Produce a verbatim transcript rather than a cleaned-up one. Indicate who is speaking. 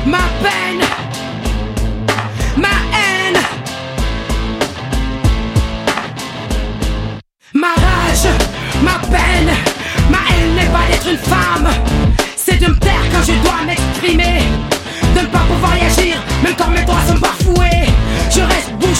Speaker 1: ma peine, ma haine, ma rage, ma peine, ma haine n'est pas d'être une femme, c'est de me taire quand je dois m'exprimer, de ne pas pouvoir y agir, même quand mes doigts sont bafoués. Je reste bouche